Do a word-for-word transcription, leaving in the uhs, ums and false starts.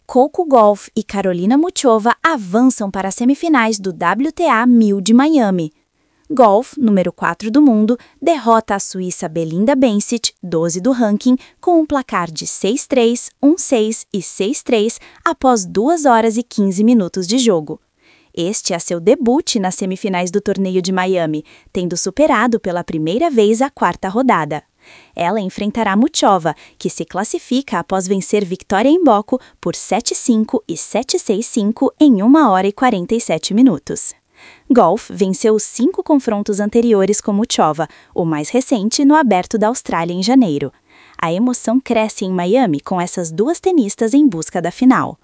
Coco Gauff e Karolina Muchova avançam para as semifinais do W T A mil de Miami. Gauff, número quatro do mundo, derrota a suíça Belinda Bencic, doze do ranking, com um placar de seis a três, um a seis e seis a três após duas horas e quinze minutos de jogo. Este é seu debut nas semifinais do torneio de Miami, tendo superado pela primeira vez a quarta rodada. Ela enfrentará Muchova, que se classifica após vencer Victoria Imboco por sete a cinco e sete a seis, cinco em uma hora e quarenta e sete minutos. Gauff venceu os cinco confrontos anteriores com Muchova, o mais recente no Aberto da Austrália em janeiro. A emoção cresce em Miami com essas duas tenistas em busca da final.